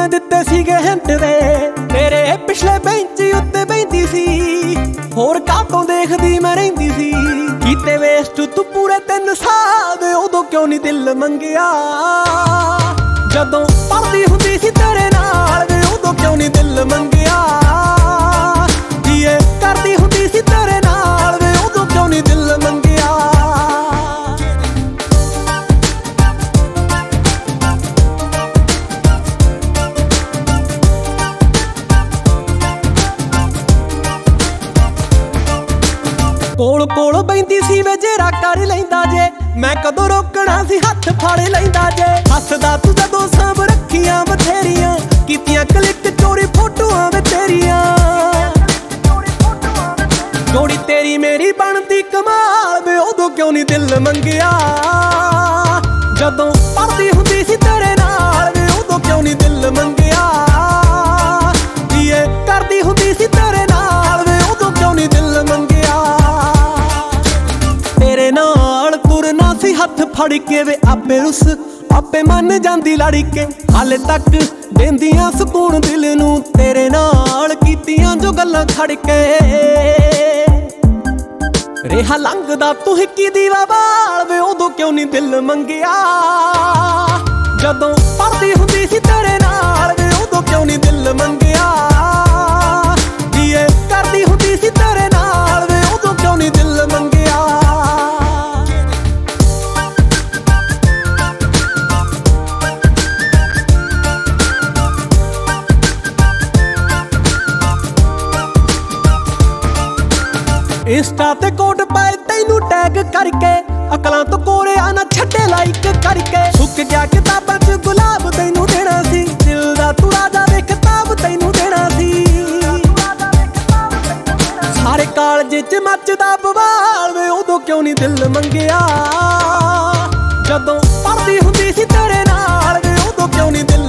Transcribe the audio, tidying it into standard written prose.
ਮੈਂ ਦਿੱਤੇ ਸੀਗੇ ਹਿੰਟ ਵੇ ਤੇਰੇ ਪਿਛਲੇ ਬੈਂਚ ਉੱਤੇ ਬੈਂਦੀ ਸੀ ਹੋਰ ਕਾਹਤੋਂ ਦੇਖਦੀ ਮੈਂ ਰਹਿੰਦੀ ਸੀ ਕੀਤੇ ਵੇਸਟ ਤੂੰ ਪੂਰੇ 3 ਸਾਲ ਦੇ ਉਦੋਂ ਕਿਉਂ ਨਹੀਂ ਦਿਲ ਮੰਗਿਆ ਜਦੋਂ ਪੜਦੀ ਹੁੰਦੀ ਸੀ ਤੇਰੇ ਨਾਲ ਵੇ ਉਦੋਂ ਕਿਉਂ ਨਹੀਂ ਦਿਲ ਮੰਗਿਆ ਕਰਦੀ ਹੁੰਦੀ ਸੀ ਤੇਰੇ ਨਾਲ ਵੇ ਉਦੋਂ ਕਿਉਂ ਨਹੀਂ ਦਿਲ ਮੰਗਿਆ ਕੋਲ ਕੋਲ ਬੈਂਦੀ ਸੀ ਵੇ ਜੇਰਾ ਕਰ ਲੈਂਦਾ ਜੇ ਮੈਂ ਕਦੋਂ ਰੋਕਣਾ ਸੀ ਹੱਥ ਫੜ ਲੈਂਦਾ ਜੇ ਹੱਸਦਾ ਤੂੰ ਜਦੋਂ ਸਾਂਭ ਰੱਖੀਆਂ ਬਥੇਰੀਆਂ ਕੀਤੀਆਂ ਕਲਿੱਕ ਚੋਰੀ ਫੋਟੋਆਂ ਵੇ ਤੇਰੀਆਂ ਜੋੜੀ ਤੇਰੀ ਮੇਰੀ ਬਣਦੀ ਕਮਾਲ ਵੇ ਉਦੋਂ ਕਿਉਂ ਨਹੀਂ ਦਿਲ ਮੰਗਿਆ ਜਦੋਂ ਪੜਦੀ ਹੁੰਦੀ ਸੀ ਤੇਰੇ ਨਾਲ ਵੇ ਉਦੋਂ ਕਿਉਂ ਨਹੀਂ ਦਿਲ ਮੰਗਿਆ ਕਰਦੀ ਹੁੰਦੀ ਸੀ ਤੇਰੇ ਨਾਲ ਵੇ ਉਦੋਂ ਕਿਉਂ ਨਹੀਂ ਦਿਲ ਮੰਗਿਆ ਤੇਰੇ ਨਾਲ ਤੁਰਨਾ ਸੀ ਹੱਥ ਫੜ ਕੇ ਵੇ ਆਪੇ ਰੁੱਸ ਆਪੇ ਮੰਨ ਜਾਂਦੀ ਲੜ ਕੇ ਹਾਲੇ ਤੱਕ ਦੇਂਦੀਆਂ ਸਕੂਨ ਦਿਲ ਨੂੰ ਤੇਰੇ ਨਾਲ ਕੀਤੀਆਂ ਜੋ ਗੱਲਾਂ ਖੜ ਕੇ ਰਿਹਾ ਲੰਘਦਾ ਤੂੰ ਹਿੱਕੀ ਦੀਵਾ ਬਾਲ ਵੇ ਉਦੋਂ ਕਿਉਂ ਨਹੀਂ ਦਿਲ ਮੰਗਿਆ ਜਦੋਂ ਪੜਦੀ ਹੁੰਦੀ ਸੀ ਤੇਰੇ ਨਾਲ ਵੇ ਉਦੋਂ ਕਿਉਂ ਨਹੀਂ ਦਿਲ ਮੰਗਿਆ ਕਰਦੀ ਹੁੰਦੀ ਸੀ ਤੇਰੇ ਨਾਲ ਵੇ ਉਦੋਂ ਕਿਉਂ ਨਹੀਂ ਦਿਲ ਮੰਗਿਆ ਇੰਸਟਾ ਤੇ ਕੋਟ ਪਾਏ ਤੈਨੂੰ ਟੈਗ ਕਰਕੇ ਅਕਲਾਂ ਤੋਂ ਕੋਰਿਆ ਨਾ ਛੱਡੇ ਲਾਈਕ ਕਰਕੇ ਸੁੱਕ ਗਿਆ ਕਿਤਾਬਾਂ 'ਚ ਗੁਲਾਬ ਤੈਨੂੰ ਦੇਣਾ ਸੀ ਦਿਲ ਦਾ ਤੂੰ ਰਾਜਾ ਵੇ ਕਿਤਾਬ ਤੈਨੂੰ ਦੇਣਾ ਸੀ ਸਾਰੇ ਕਾਲਜ 'ਚ ਮੱਚਦਾ ਬਵਾਲ ਵੇ ਉਦੋਂ ਕਿਉਂ ਨਹੀਂ ਦਿਲ ਮੰਗਿਆ ਜਦੋਂ ਪੜਦੀ ਹੁੰਦੀ ਸੀ ਤੇਰੇ ਨਾਲ ਵੇ ਉਦੋਂ ਕਿਉਂ ਨਹੀਂ ਦਿਲ